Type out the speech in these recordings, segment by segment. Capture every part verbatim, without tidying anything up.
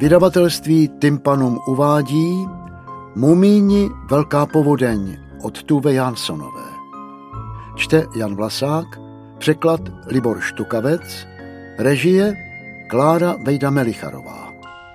Vydavatelství Tympanum uvádí Mumíni Velká povodeň od Tove Janssonové. Čte Jan Vlasák, překlad Libor Štukavec, režie Klára Vejda-Melicharová.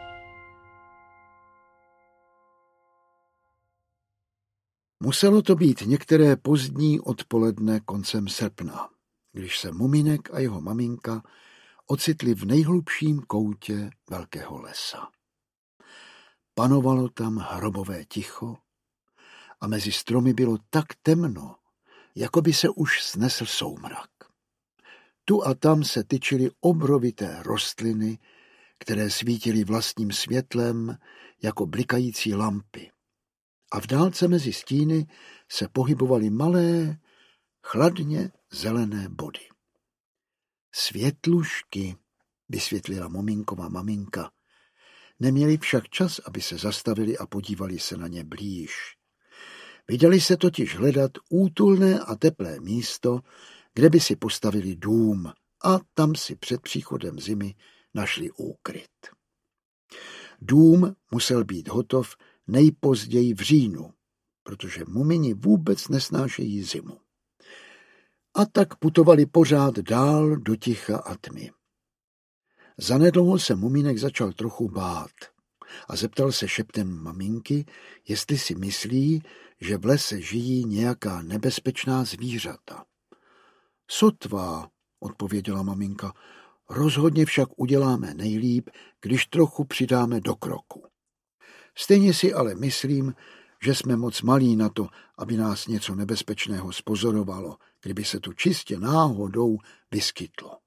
Muselo to být některé pozdní odpoledne koncem srpna, když se Mumínek a jeho maminka ocitli v nejhlubším koutě velkého lesa. Panovalo tam hrobové ticho a mezi stromy bylo tak temno, jako by se už snesl soumrak. Tu a tam se tyčily obrovité rostliny, které svítily vlastním světlem jako blikající lampy. A v dálce mezi stíny se pohybovaly malé, chladně zelené body. Světlušky, vysvětlila Muminkova maminka. Neměli však čas, aby se zastavili a podívali se na ně blíž. Vydali se totiž hledat útulné a teplé místo, kde by si postavili dům, a tam si před příchodem zimy našli úkryt. Dům musel být hotov nejpozději v říjnu, protože mumini vůbec nesnášejí zimu. A tak putovali pořád dál do ticha a tmy. Zanedlouho se Mumínek začal trochu bát a zeptal se šeptem maminky, jestli si myslí, že v lese žijí nějaká nebezpečná zvířata. Sotva, odpověděla maminka, rozhodně však uděláme nejlíp, když trochu přidáme do kroku. Stejně si ale myslím, že jsme moc malí na to, aby nás něco nebezpečného spozorovalo, kdyby se tu čistě náhodou vyskytlo.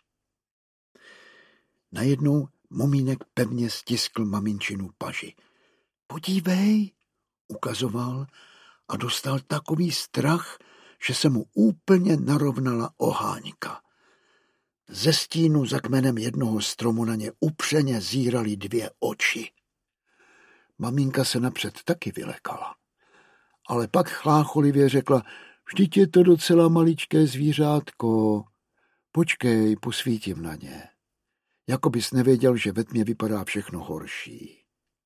Najednou Mumínek pevně stiskl maminčinu paži. Podívej, ukazoval a dostal takový strach, že se mu úplně narovnala oháňka. Ze stínu za kmenem jednoho stromu na ně upřeně zíraly dvě oči. Maminka se napřed taky vylekala, ale pak chlácholivě řekla, vždyť je to docela maličké zvířátko. Počkej, posvítím na ně. Jako bys nevěděl, že ve tmě vypadá všechno horší.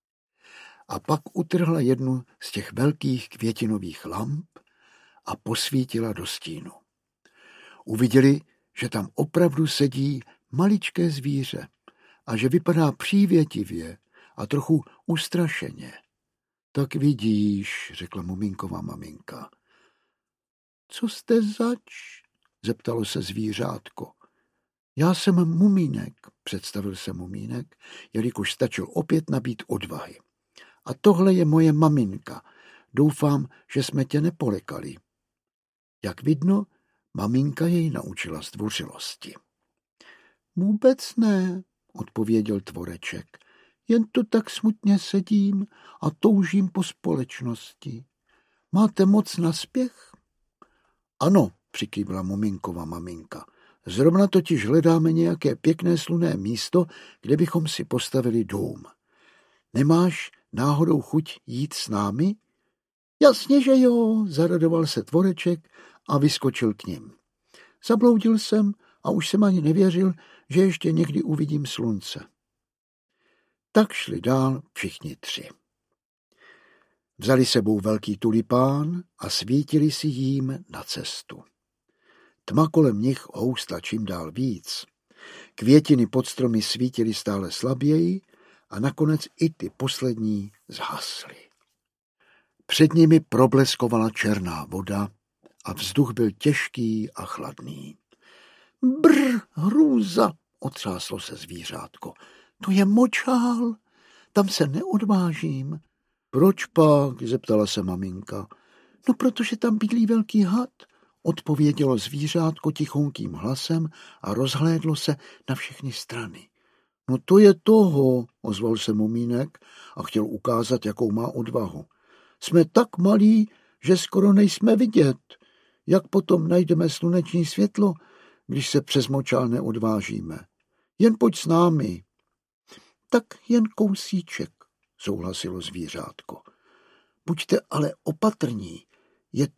A pak utrhla jednu z těch velkých květinových lamp a posvítila do stínu. Uviděli, že tam opravdu sedí maličké zvíře a že vypadá přívětivě a trochu ustrašeně. Tak vidíš, řekla Muminková maminka. Co jste zač? Zeptalo se zvířátko. Já jsem Mumínek, představil se Mumínek, jelikož stačil opět nabít odvahy. A tohle je moje maminka. Doufám, že jsme tě nepolekali. Jak vidno, maminka jej naučila zdvořilosti. Vůbec ne, odpověděl tvoreček. Jen tu tak smutně sedím a toužím po společnosti. Máte moc na spěch? Ano, přikývla Muminkova maminka. Zrovna totiž hledáme nějaké pěkné slunné místo, kde bychom si postavili dům. Nemáš náhodou chuť jít s námi? Jasně, že jo, zaradoval se tvoreček a vyskočil k nim. Zabloudil jsem a už jsem ani nevěřil, že ještě někdy uvidím slunce. Tak šli dál všichni tři. Vzali sebou velký tulipán a svítili si jím na cestu. Tma kolem nich houstla čím dál víc. Květiny pod stromy svítily stále slaběji a nakonec i ty poslední zhasly. Před nimi probleskovala černá voda a vzduch byl těžký a chladný. Brr, hrůza, otřáslo se zvířátko. To je močál, tam se neodvážím. Proč pak, zeptala se maminka. No, protože tam bydlí velký had, odpovědělo zvířátko tichonkým hlasem a rozhlédlo se na všechny strany. No to je toho, ozval se Mumínek a chtěl ukázat, jakou má odvahu. Jsme tak malí, že skoro nejsme vidět. Jak potom najdeme sluneční světlo, když se přes močál neodvážíme? Jen pojď s námi. Tak jen kousíček, souhlasilo zvířátko. Buďte ale opatrní, je